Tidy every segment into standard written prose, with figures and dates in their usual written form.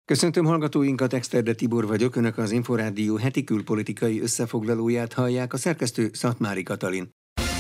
Köszöntöm hallgatóinkat, Exterde Tibor vagyok, Önök az Inforádió heti külpolitikai összefoglalóját hallják, a szerkesztő Szatmári Katalin.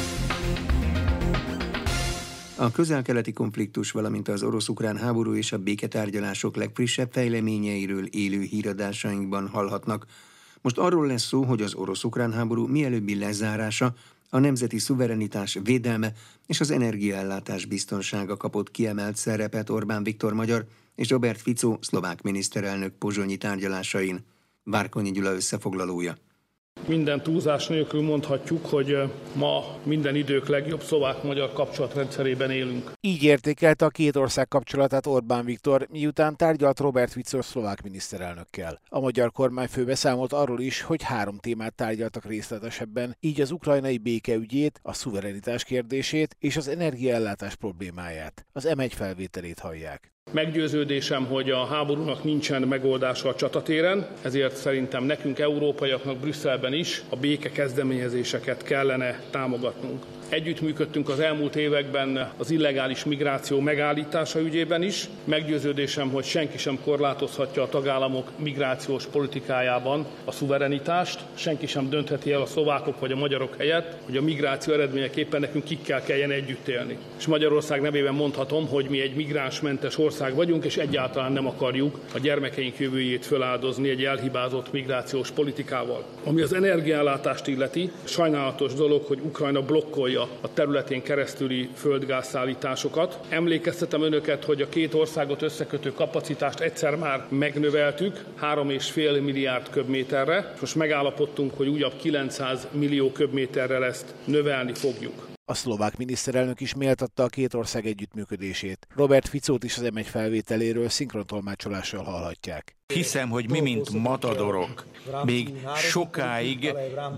A közel-keleti konfliktus, valamint az orosz-ukrán háború és a béketárgyalások legfrissebb fejleményeiről élő híradásainkban hallhatnak. Most arról lesz szó, hogy az orosz-ukrán háború mielőbbi lezárása, a nemzeti szuverenitás védelme és az energiaellátás biztonsága kapott kiemelt szerepet Orbán Viktor magyar és Robert Fico szlovák miniszterelnök pozsonyi tárgyalásain. Várkonyi Gyula összefoglalója. Minden túlzás nélkül mondhatjuk, hogy ma minden idők legjobb szlovák-magyar kapcsolatrendszerében élünk. Így értékelte a két ország kapcsolatát Orbán Viktor, miután tárgyalt Robert Fico szlovák miniszterelnökkel. A magyar kormányfő beszámolt arról is, hogy 3 témát tárgyaltak részletesebben, így az ukrajnai békeügyét, a szuverenitás kérdését és az energiaellátás problémáját. Az M1 felvételét hallják. Meggyőződésem, hogy a háborúnak nincsen megoldása a csatatéren, ezért szerintem nekünk, európaiaknak Brüsszelben is a béke kezdeményezéseket kellene támogatnunk. Együttműködtünk az elmúlt években az illegális migráció megállítása ügyében is. Meggyőződésem, hogy senki sem korlátozhatja a tagállamok migrációs politikájában a szuverenitást, senki sem döntheti el a szlovákok vagy a magyarok helyett, hogy a migráció eredményeképpen nekünk kikkel kelljen együtt élni. És Magyarország nevében mondhatom, hogy mi egy migránsmentes ország vagyunk, és egyáltalán nem akarjuk a gyermekeink jövőjét föláldozni egy elhibázott migrációs politikával. Ami az energiaellátást illeti, sajnálatos dolog, hogy Ukrajna blokkolja a területén keresztüli földgázszállításokat. Emlékeztetem önöket, hogy a két országot összekötő kapacitást egyszer már megnöveltük 3,5 milliárd köbméterre. Most megállapodtunk, hogy újabb 900 millió köbméterrel ezt növelni fogjuk. A szlovák miniszterelnök is méltatta a két ország együttműködését. Robert Ficót is az M1 felvételéről szinkrontolmácsolással hallhatják. Hiszem, hogy mi, mint matadorok, még sokáig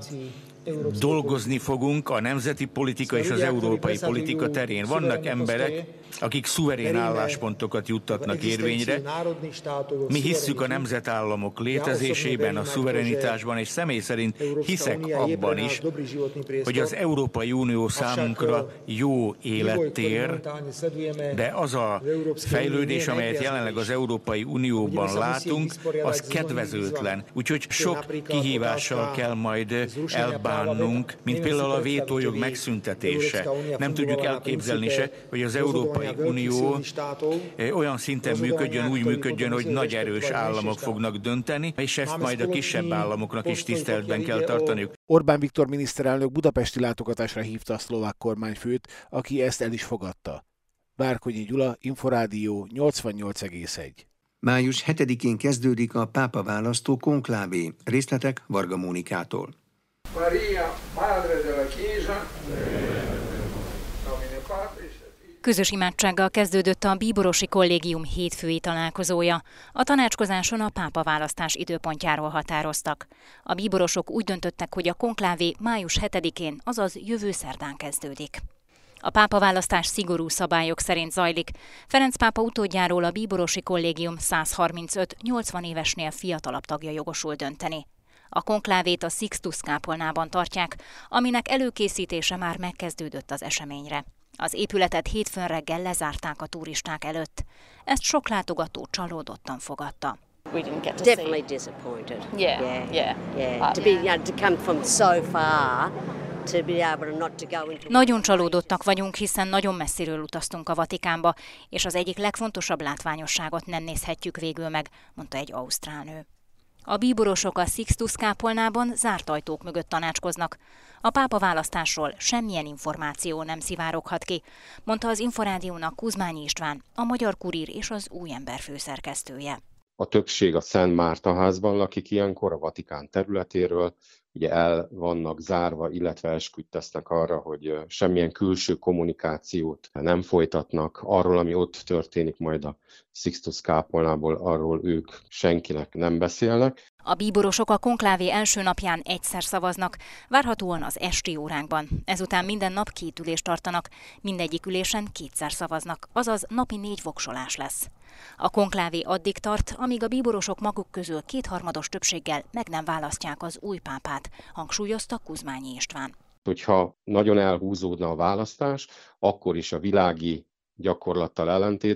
dolgozni fogunk a nemzeti politika és az európai politika terén. Vannak emberek, akik szuverén álláspontokat juttatnak érvényre. Mi hisszük a nemzetállamok létezésében, a szuverenitásban, és személy szerint hiszek abban is, hogy az Európai Unió számunkra jó élettér, de az a fejlődés, amelyet jelenleg az Európai Unióban látunk, az kedvezőtlen. Úgyhogy sok kihívással kell majd elbánnunk, mint például a vétójog megszüntetése. Nem tudjuk elképzelni se, hogy az Európai Unió olyan szinten működjön, úgy működjön, hogy nagy erős államok fognak dönteni, és ezt majd a kisebb államoknak is tiszteletben kell tartaniuk. Orbán Viktor miniszterelnök budapesti látogatásra hívta a szlovák kormányfőt, aki ezt el is fogadta. Várkonyi Gyula, Inforádió 88,1. Május 7-én kezdődik a pápa választó konklávé. Részletek Varga Mónikától. Maria, Madre della Chiesa. Közös imádsággal kezdődött a bíborosi kollégium hétfői találkozója. A tanácskozáson a pápaválasztás időpontjáról határoztak. A bíborosok úgy döntöttek, hogy a konklávé május 7-én, azaz jövő szerdán kezdődik. A pápaválasztás szigorú szabályok szerint zajlik. Ferenc pápa utódjáról a bíborosi kollégium 135-80 évesnél fiatalabb tagja jogosul dönteni. A konklávét a Sixtus kápolnában tartják, aminek előkészítése már megkezdődött az eseményre. Az épületet hétfőn reggel lezárták a turisták előtt. Ezt sok látogató csalódottan fogadta. Definitely disappointed. To come from so far. Nagyon csalódottak vagyunk, hiszen nagyon messziről utaztunk a Vatikánba, és az egyik legfontosabb látványosságot nem nézhetjük végül meg, mondta egy ausztrál nő. A bíborosok a Sixtus kápolnában zárt ajtók mögött tanácskoznak. A pápa választásról semmilyen információ nem szivároghat ki, mondta az Inforádiónak Kuzmányi István, a Magyar Kurír és az Új Ember főszerkesztője. A többség a Szent Márta házban lakik ilyenkor, a Vatikán területéről, ugye el vannak zárva, illetve esküt tesznek arra, hogy semmilyen külső kommunikációt nem folytatnak arról, ami ott történik majd a Sixtus kápolnából, arról ők senkinek nem beszélnek. A bíborosok a konklávé első napján egyszer szavaznak, várhatóan az esti óránkban. Ezután minden nap 2 ülést tartanak, mindegyik ülésen 2-szer szavaznak, azaz napi 4 voksolás lesz. A konklávé addig tart, amíg a bíborosok maguk közül 2/3 többséggel meg nem választják az új pápát, hangsúlyozta Kuzmányi István. Hogyha nagyon elhúzódna a választás, akkor is a világi gyakorlattal ellentétben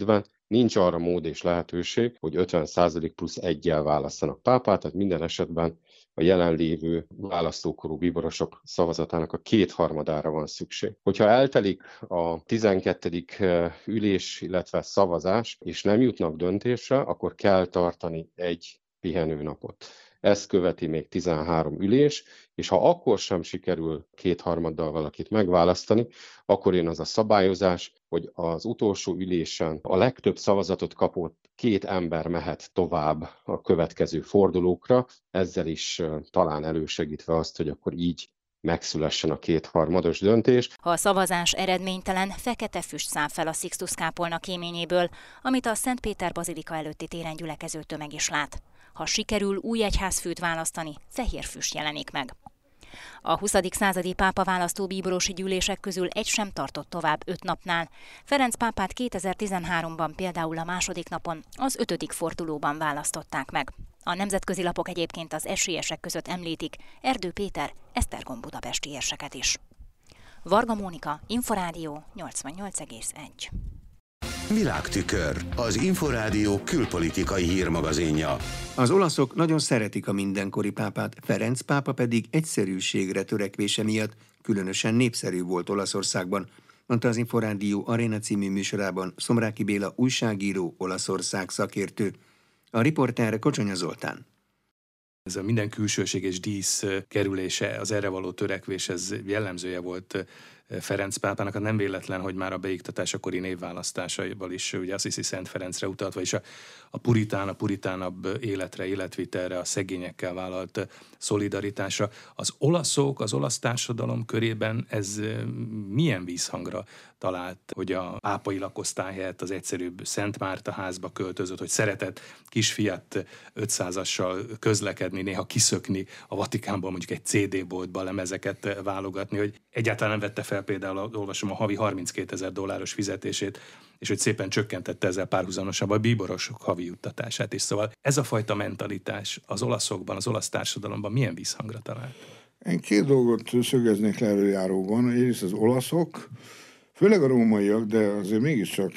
nincs arra mód és lehetőség, hogy 50% plusz 1-jel választanak pápát, tehát minden esetben a jelenlévő választókorú bíborosok szavazatának a 2/3 van szükség. Hogyha eltelik a 12. ülés, illetve szavazás, és nem jutnak döntésre, akkor kell tartani egy pihenőnapot. Ezt követi még 13 ülés, és ha akkor sem sikerül 2/3 valakit megválasztani, akkor jön az a szabályozás, hogy az utolsó ülésen a legtöbb szavazatot kapott 2 ember mehet tovább a következő fordulókra, ezzel is talán elősegítve azt, hogy akkor így megszülessen a 2/3 döntés. Ha a szavazás eredménytelen, fekete füst száll fel a Sixtus kápolna kéményéből, amit a Szentpéter bazilika előtti téren gyülekező tömeg is lát. Ha sikerül új egyházfőt választani, fehér füst jelenik meg. A 20. századi pápa választó bíborosi gyűlések közül egy sem tartott tovább 5 napnál. Ferenc pápát 2013-ban például a második napon, az 5. fordulóban választották meg. A nemzetközi lapok egyébként az esélyesek között említik Erdő Péter, Esztergom budapesti érseket is. Varga Mónika, Inforádió 88,1. Világtükör, az Inforádió külpolitikai hírmagazinja. Az olaszok nagyon szeretik a mindenkori pápát, Ferenc pápa pedig egyszerűségre törekvése miatt különösen népszerű volt Olaszországban, mondta az Inforádió Aréna című műsorában Szomráki Béla újságíró, Olaszország szakértő. A riporter Kocsonya Zoltán. Ez a minden külsőség és dísz kerülése, az erre való törekvés, ez jellemzője volt Ferenc pápának. Nem véletlen, hogy már a beiktatásakori névválasztásaival is ugye Assisi Szent Ferencre utalt, vagyis a puritánabb életre, életvitelre, a szegényekkel vállalt szolidaritásra. Az olaszok, az olasz társadalom körében ez milyen vízhangra talált, hogy a pápai lakosztály helyett az egyszerűbb Szent Márta házba költözött, hogy szeretett kisfiat 500-assal közlekedni, néha kiszökni a Vatikánból, mondjuk egy CD-boltba lemezeket válogatni, hogy egyáltalán nem vette fel például, olvasom, a havi $32,000 fizetését, és hogy szépen csökkentette ezzel párhuzamosan a bíborosok havi juttatását is. Szóval ez a fajta mentalitás az olaszokban, az olasz társadalomban milyen vízhangra talált? Én 2 dolgot szögeznék le előjáróban. Egyrészt az olaszok, főleg a rómaiak, de azért mégiscsak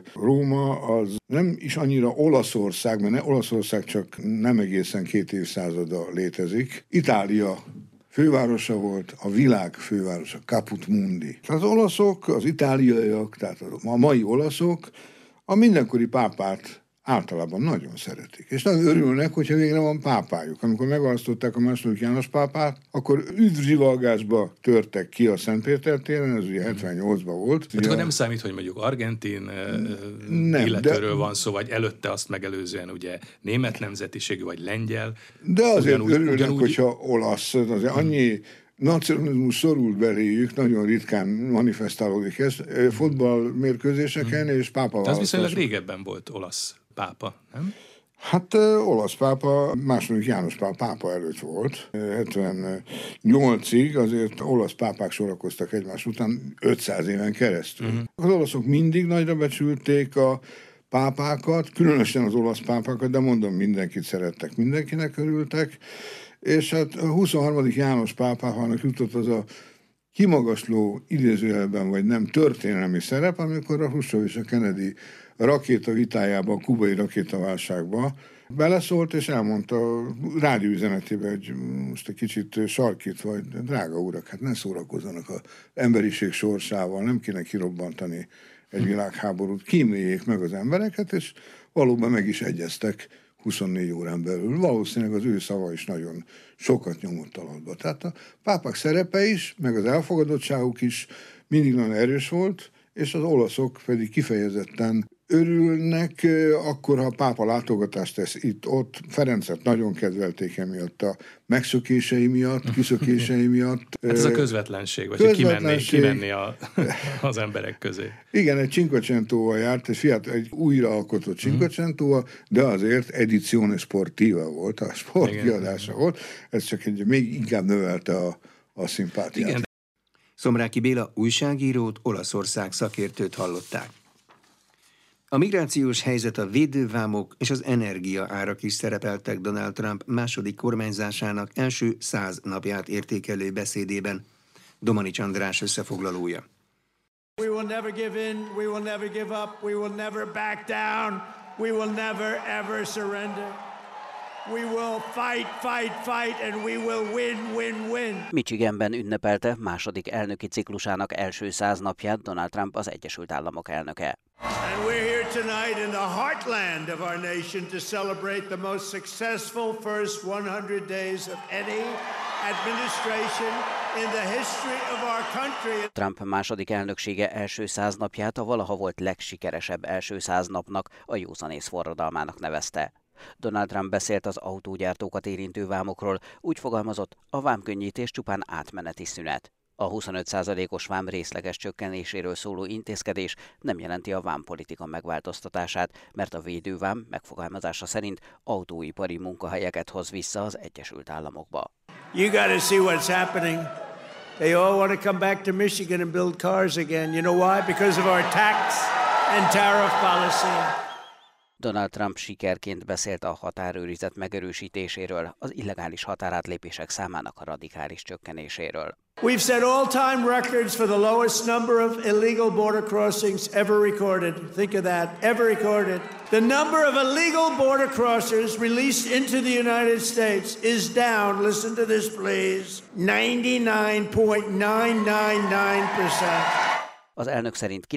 Róma az nem is annyira Olaszország, mert Olaszország csak nem egészen 2 évszázada létezik. Itália fővárosa volt, a világ fővárosa, Caput Mundi. Az olaszok, az itáliaiak, tehát a mai olaszok a mindenkori pápát általában nagyon szeretik. És nagyon örülnek, hogyha végre van pápájuk. Amikor megválasztották a második János pápát, akkor üdvzsivalgásba törtek ki a Szentpéter téren, ez ugye 78-ban volt. Hát akkor nem számít, hogy mondjuk argentin illetőről van szó, vagy előtte azt megelőzően ugye német nemzetiségű, vagy lengyel. De azért örülnek, hogyha olasz, azért annyi nacionalizmus szorult beléjük, nagyon ritkán manifestálódik ez, fotballmérkőzéseken és pápaválasztáson. Ez viszonylag régebben volt olasz pápa, nem? Hát olasz pápa, második János pápa előtt volt. 78-ig azért olasz pápák sorakoztak egymás után 500 éven keresztül. Az olaszok mindig nagyra becsülték a pápákat, különösen az olasz pápákat, de mondom, mindenkit szerettek, mindenkinek örültek. És hát a 23. János pápának jutott az a kimagasló idézőjelben, vagy nem történelmi szerep, amikor a Hruszcsov és a Kennedy rakéta vitájában, a kubai rakétaválságban beleszólt, és elmondta a rádióüzenetében, hogy most egy kicsit sarkít, vagy drága urak, hát ne szórakozzanak az emberiség sorsával, nem kéne kirobbantani egy világháborút, kíméljék meg az embereket, és valóban meg is egyeztek 24 órán belül. Valószínűleg az ő szava is nagyon sokat nyomott alatba. Tehát a pápák szerepe is, meg az elfogadottságuk is mindig nagyon erős volt, és az olaszok pedig kifejezetten örülnek, akkor, ha a pápa látogatást tesz itt-ott. Ferencet nagyon kedvelték emiatt a megszökései miatt, kiszökései miatt. Hát ez a közvetlenség, vagy kimenni az emberek közé. Igen, egy Cinquecentóval járt, egy újraalkotott Cinquecentóval, de azért edizione sportiva volt, a sportkiadása volt. Ez csak még inkább növelte a szimpátiát. Igen. Szomráki Béla újságírót, Olaszország szakértőt hallották. A migrációs helyzet, a védővámok és az energia árak is szerepeltek Donald Trump második kormányzásának első 100 napját értékelő beszédében. Domanics András összefoglalója. We will never give in, we will never give up, we will never back down, we will never ever surrender. We will fight, fight, fight, and we will win, win, win. Michiganben ünnepelte második elnöki ciklusának első 100 napját Donald Trump, az Egyesült Államok elnöke. And we're here tonight in the heartland of our nation to celebrate the most successful first 100 days of any administration in the history of our country. Trump második elnöksége első 100 napját a valaha volt legsikeresebb első 100 napnak, a józanész forradalmának nevezte. Donald Trump beszélt az autógyártókat érintő vámokról, úgy fogalmazott, a vámkönnyítés csupán átmeneti szünet. A 25%-os vám részleges csökkenéséről szóló intézkedés nem jelenti a vámpolitika megváltoztatását, mert a védővám megfogalmazása szerint autóipari munkahelyeket hoz vissza az Egyesült Államokba. You got to see what's happening. They all want to come back to Michigan and build cars again. You know why? Because of our tax and tariff policy. Donald Trump sikerként beszélt a határőrizet megerősítéséről, az illegális határátlépések számának radikális csökkenéséről. We've set all-time records for the lowest number of illegal border crossings ever recorded. Think of that, ever recorded. The number of illegal border crossers released into the United States is down, listen to this please, 99.999%. Az elnök szerint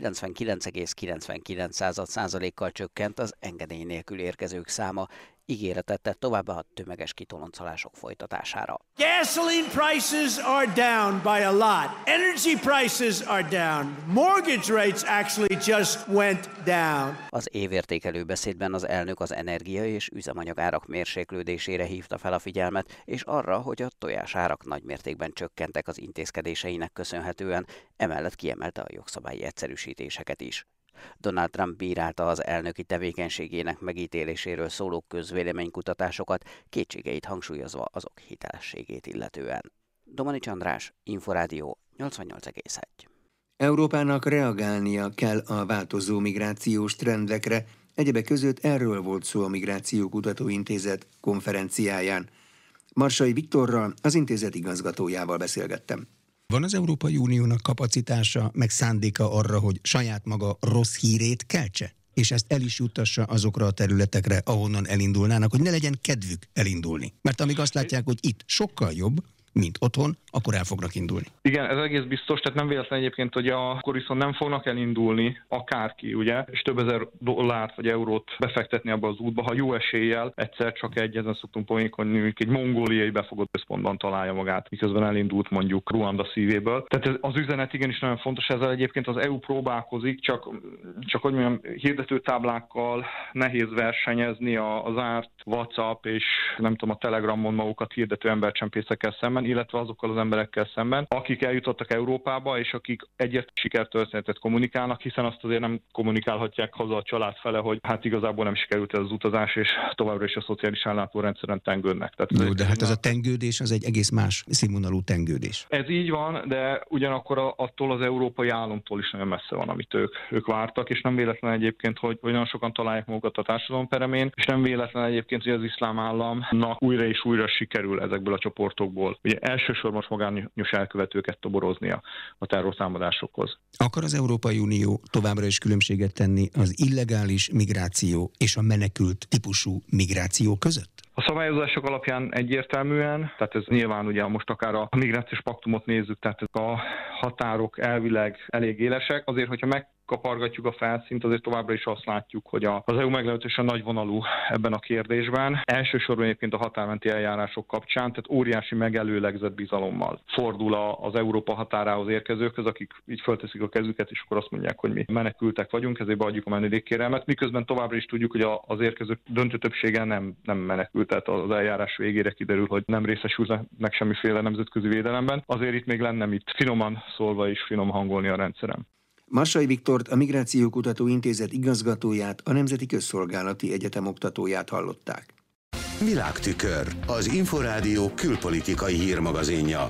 99,99%-kal csökkent az engedély nélkül érkezők száma, ígéretet tett továbbá a tömeges kitoloncolások folytatására. Gasoline prices are down by a lot. Energy prices are down. Mortgage rates actually just went down. Az évértékelő beszédben az elnök az energia és üzemanyagárak mérséklődésére hívta fel a figyelmet, és arra, hogy a tojásárak nagymértékben csökkentek az intézkedéseinek köszönhetően, emellett kiemelte a jogszabályi egyszerűsítéseket is. Donald Trump bírálta az elnöki tevékenységének megítéléséről szóló közvéleménykutatásokat, kétségeit hangsúlyozva azok hitelességét illetően. Domanics András, Inforádió 88,1. Európának reagálnia kell a változó migrációs trendekre, egyebek között erről volt szó a Migráció Kutatóintézet konferenciáján. Marsai Viktorral, az intézet igazgatójával beszélgettem. Van az Európai Uniónak kapacitása, meg szándéka arra, hogy saját maga rossz hírét keltse? És ezt el is juttassa azokra a területekre, ahonnan elindulnának, hogy ne legyen kedvük elindulni. Mert amíg azt látják, hogy itt sokkal jobb, mint otthon, akkor el fognak indulni. Igen, ez egész biztos, tehát nem véletlen egyébként, hogy akkor viszont nem fognak elindulni akárki, ugye, és több ezer dollárt vagy eurót befektetni abba az útba, ha jó eséllyel egyszer csak ezen szoktunk poénkodni, egy mongóliai befogott központban találja magát, miközben elindult mondjuk Ruanda szívéből. Tehát az üzenet igenis nagyon fontos, ezzel egyébként az EU próbálkozik, csak hogy mondjam, hirdetőtáblákkal nehéz versenyezni az árt WhatsApp és nem tudom, a Telegramon magukat hirdető embercsempészekkel szemben, illetve azokkal az emberekkel szemben, akik eljutottak Európába, és akik egyért sikertörténetet kommunikálnak, hiszen azt azért nem kommunikálhatják haza a család fele, hogy hát igazából nem sikerült ez az utazás, és továbbra is a szociális ellátórendszeren tengődnek. Jó, de hát ez a tengődés az egy egész más színvonalú tengődés. Ez így van, de ugyanakkor attól az európai államtól is nagyon messze van, amit ők vártak, és nem véletlen egyébként, hogy nagyon sokan találják magukat a társadalom peremén, és nem véletlen egyébként, hogy az iszlám államnak újra és újra sikerül ezekből a csoportokból. Ugye elsősorban magányos elkövetőket toboroznia a terrortámadásokhoz. Akar az Európai Unió továbbra is különbséget tenni az illegális migráció és a menekült típusú migráció között? A szabályozások alapján egyértelműen, tehát ez nyilván ugye most akár a migrációs paktumot nézzük, tehát a határok elvileg elég élesek, azért, hogyha megkapargatjuk a felszínt, azért továbbra is azt látjuk, hogy az EU meglehetősen nagyvonalú ebben a kérdésben. Elsősorban egyébként a határmenti eljárások kapcsán, tehát óriási megelőlegzett bizalommal fordul az Európa határához érkezőkhöz, akik így fölteszik a kezüket, és akkor azt mondják, hogy mi menekültek vagyunk, ezért beadjuk a menedékkérelmet, miközben továbbra is tudjuk, hogy az érkezők döntő többsége nem menekült, tehát az eljárás végére kiderül, hogy nem részesülnek semmiféle nemzetközi védelemben. Azért itt még lenne mit finoman szólva és finom hangolni a rendszerem. Marsai Viktort, a Migráció Kutatóintézet igazgatóját, a Nemzeti Közszolgálati Egyetem oktatóját hallották. Világtükör, az Inforádió külpolitikai hírmagazinja.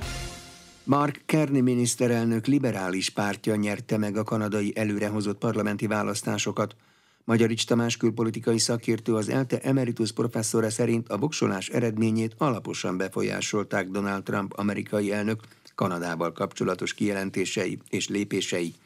Mark Carney miniszterelnök liberális pártja nyerte meg a kanadai előrehozott parlamenti választásokat. Magyarics Tamás külpolitikai szakértő, az ELTE emeritus professzora szerint a voksolás eredményét alaposan befolyásolták Donald Trump amerikai elnök Kanadával kapcsolatos kijelentései és lépései.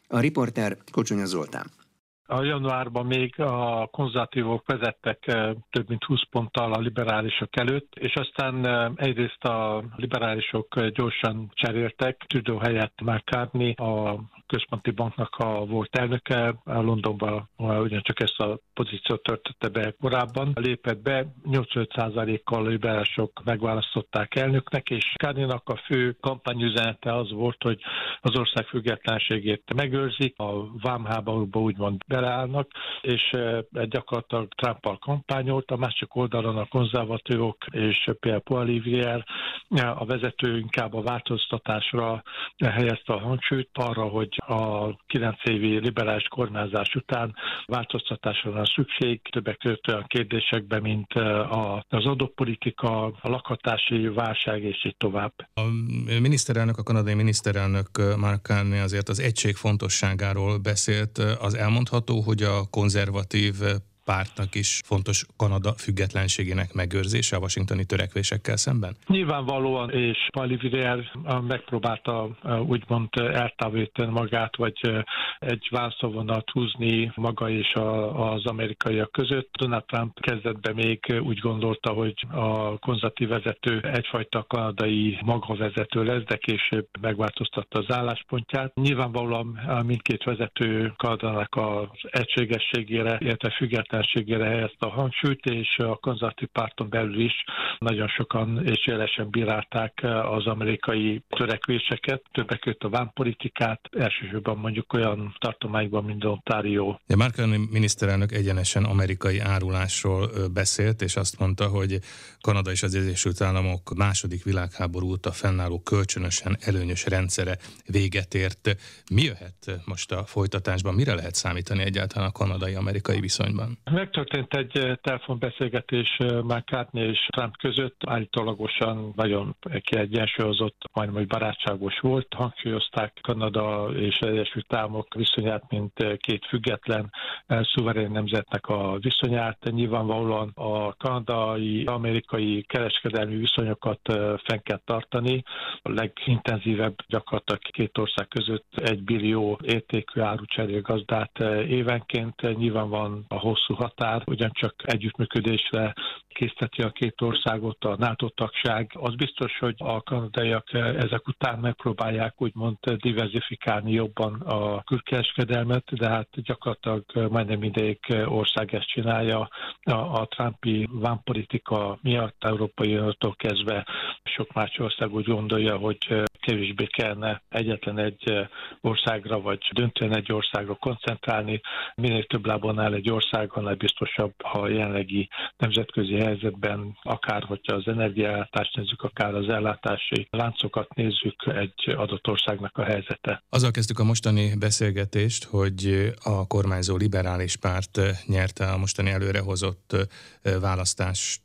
A riporter Kocsonya Zoltán. A januárban még a konzervatívok vezettek több mint 20 ponttal a liberálisok előtt, és aztán egyrészt a liberálisok gyorsan cseréltek, Trudeau helyett McCartney, a központi banknak a volt elnöke, Londonban ugyancsak ezt a pozíciót töltötte be korábban, lépett be, 85%-kal a liberálisok megválasztották elnöknek, és Carneynak a fő kampányüzenete az volt, hogy az ország függetlenségét megőrzik, a vámháborúba úgymond beleállnak, és gyakorlatilag Trumpal kampányolt, a másik oldalon a konzervatívok és Pierre Poilievre, a vezető inkább a változtatásra helyezte a hangsúlyt, arra, hogy a 9 évi liberális kormányzás után változtatásra van szükség, többek között olyan kérdésekben, mint az adópolitika, a lakhatási válság, és így tovább. A miniszterelnök, a kanadai miniszterelnök Mark Carney azért az egység fontosságáról beszélt. Az elmondható, hogy a konzervatív pártnak is fontos Kanada függetlenségének megőrzése a washingtoni törekvésekkel szemben? Nyilvánvalóan, és Poilievre megpróbálta úgymond eltávolítani magát, vagy egy válaszvonalat húzni maga és az amerikaiak között. Donald Trump kezdetben még úgy gondolta, hogy a konzervatív vezető egyfajta kanadai magavezető lesz, de később megváltoztatta az álláspontját. Nyilvánvalóan mindkét vezető Kanadának az egységességére, illetve függetlenségére helyezte a hangsúlyt, és a konzervatív párton belül is nagyon sokan és élesen bírálták az amerikai törekvéseket, többek között a vámpolitikát, elsősorban mondjuk olyan tartományban, mint Ontario. Mark Carney miniszterelnök egyenesen amerikai árulásról beszélt, és azt mondta, hogy Kanada és az Egyesült Államok második világháború óta fennálló kölcsönösen előnyös rendszere véget ért. Mi jöhet most a folytatásban? Mire lehet számítani egyáltalán a kanadai-amerikai viszonyban? Megtörtént egy telefonbeszélgetés McCartney és Trump között, állítólagosan nagyon kiegyensúlyozott, majdnem hogy barátságos volt. Hangsúlyozták Kanada és az Egyesült Államok viszonyát, mint két független, szuverén nemzetnek a viszonyát. Nyilvánvalóan a kanadai-amerikai kereskedelmi viszonyokat fenn kell tartani. A legintenzívebb gyakorlatilag két ország között 1 billió értékű árucserélgazdát évenként. Nyilván van a hosszú határ, ugyancsak együttműködésre készteti a két országot, a NATO tagság. Az biztos, hogy a kanadaiak ezek után megpróbálják úgymond diversifikálni jobban a külkereskedelmet, de hát gyakorlatilag majdnem mindegyik ország ezt csinálja. A trumpi vámpolitika miatt Európai Uniótól kezdve sok más ország úgy gondolja, hogy kevésbé kellene egyetlen egy országra, vagy döntően egy országra koncentrálni. Minél több lábon áll egy ország, annál biztosabb a jelenlegi nemzetközi helyzetben, akár hogyha az energiaellátást nézzük, akár az ellátási láncokat nézzük, egy adott országnak a helyzete. Azzal kezdtük a mostani beszélgetést, hogy a kormányzó liberális párt nyerte a mostani előrehozott választást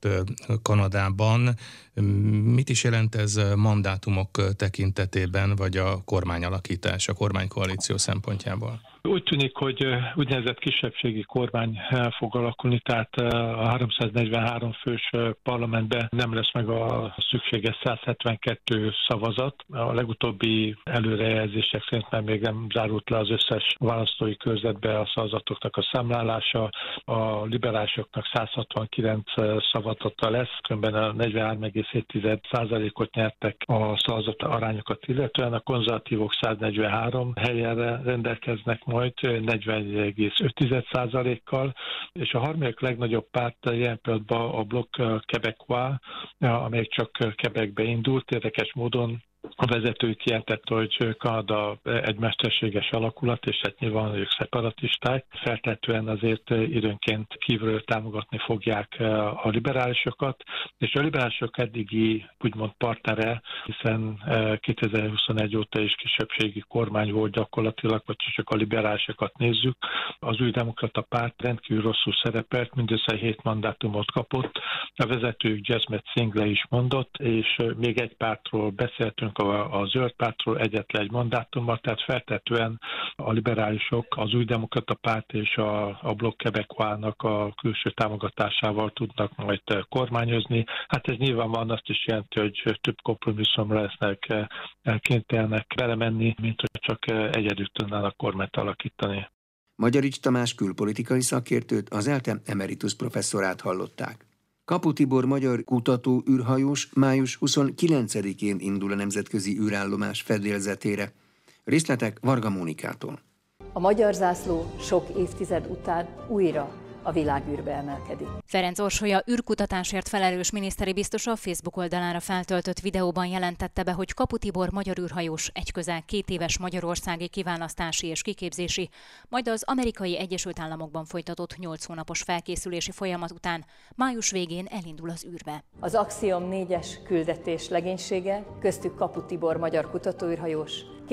Kanadában. Mit is jelent ez mandátumok tekintetében, vagy a kormányalakítás, a kormánykoalíció szempontjából? Úgy tűnik, hogy úgynevezett kisebbségi kormány fog alakulni, tehát a 343 fős parlamentben nem lesz meg a szükséges 172 szavazat. A legutóbbi előrejelzések szerint már még nem zárult le az összes választói körzetbe a szavazatoknak a számlálása. A liberálisoknak 169 szavazata lesz, különben a 43,7%-ot nyertek a szavazat arányokat illetően. A konzervatívok 143 helyen rendelkeznek majd 41,5%-kal, és a harmadik legnagyobb párt ilyen pillanatban a Bloc Québécois, amely csak Québecbe indult, érdekes módon a vezető kijelentette, hogy Kanada egy mesterséges alakulat, és hát nyilván ők szeparatisták. Feltetően azért időnként kívülről támogatni fogják a liberálisokat, és a liberálisok eddigi úgymond partnere, hiszen 2021 óta is kisebbségi kormány volt gyakorlatilag, vagy csak a liberálisokat nézzük. Az új demokrata párt rendkívül rosszul szerepelt, mindössze 7 mandátumot kapott, a vezetőjük Jasmet Singh le is mondott, és még egy pártról beszéltünk, a zöld pártról egyetlen egy mandátummal, tehát feltetően a liberálisok, az Új Demokrata Párt és a Bloc Québécoisnak a külső támogatásával tudnak majd kormányozni. Hát ez nyilvánvalóan azt is jelenti, hogy több kompromisszumra lesznek kénytelenek belemenni, mint hogy csak egyedül tudnának kormányt alakítani. Magyarics Tamás külpolitikai szakértőt, az ELTE emeritus professzorát hallották. Kapu Tibor magyar kutató űrhajós május 29-én indul a nemzetközi űrállomás fedélzetére. Részletek Varga Mónikától. A magyar zászló sok évtized után újra a világűrbe emelkedik. Ferenc Orsolya űrkutatásért felelős miniszteri biztos a Facebook oldalára feltöltött videóban jelentette be, hogy Kapu Tibor magyar űrhajós egy közel 2 éves magyarországi kiválasztási és kiképzési, majd az Amerikai Egyesült Államokban folytatott 8 hónapos felkészülési folyamat után május végén elindul az űrbe. Az Axiom 4-es küldetés legénysége, köztük Kapu Tibor magyar kutatóűrhajós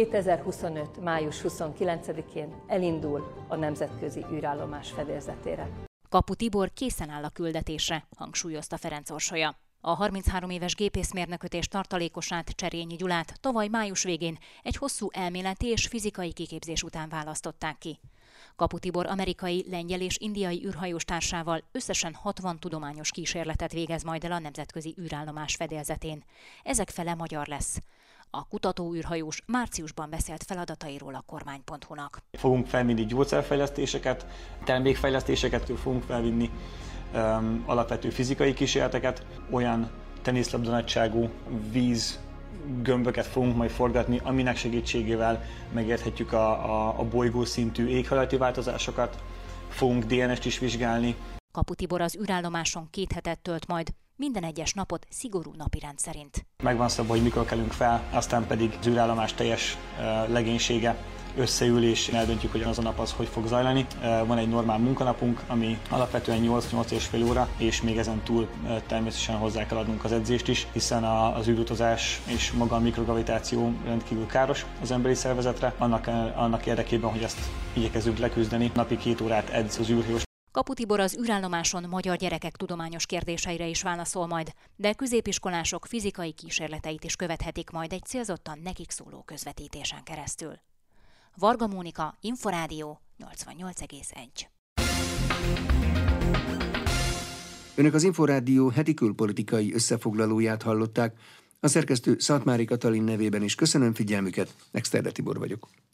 2025. május 29-én elindul a nemzetközi űrállomás fedélzetére. Kapu Tibor készen áll a küldetésre, hangsúlyozta Ferenc Orsolya. A 33 éves gépészmérnököt és tartalékosát, Cserényi Gyulát tavaly május végén egy hosszú elméleti és fizikai kiképzés után választották ki. Kapu Tibor amerikai, lengyel és indiai űrhajós társával összesen 60 tudományos kísérletet végez majd el a nemzetközi űrállomás fedélzetén. Ezek fele magyar lesz. A kutatóűrhajós márciusban beszélt feladatairól a kormány.hu-nak. Fogunk felvinni gyógyszerfejlesztéseket, termékfejlesztéseket fogunk felvinni, alapvető fizikai kísérleteket, olyan teniszlabda nagyságú vízgömböket fogunk majd forgatni, aminek segítségével megérthetjük a bolygó szintű éghajlati változásokat, fogunk DNS-t is vizsgálni. Kapu Tibor az űrállomáson 2 hetet tölt majd, minden egyes napot szigorú napirend szerint. Megvan szabva, hogy mikor kelünk fel, aztán pedig az űrállomás teljes legénysége összeül, és eldöntjük, hogy az a nap az hogy fog zajlani. Van egy normál munkanapunk, ami alapvetően 8-8,5 óra, és még ezen túl természetesen hozzá kell adnunk az edzést is, hiszen az űrutazás és maga a mikrogravitáció rendkívül káros az emberi szervezetre. Annak érdekében, hogy ezt igyekezzünk leküzdeni, napi 2 órát edz az űrhajós. Kapu Tibor az űrállomáson magyar gyerekek tudományos kérdéseire is válaszol majd, de középiskolások fizikai kísérleteit is követhetik majd egy célzottan nekik szóló közvetítésen keresztül. Varga Mónika, Inforádió 88,1. Önök az Inforádió heti külpolitikai összefoglalóját hallották. A szerkesztő Szatmári Katalin nevében is köszönöm figyelmüket, Exterde Tibor vagyok.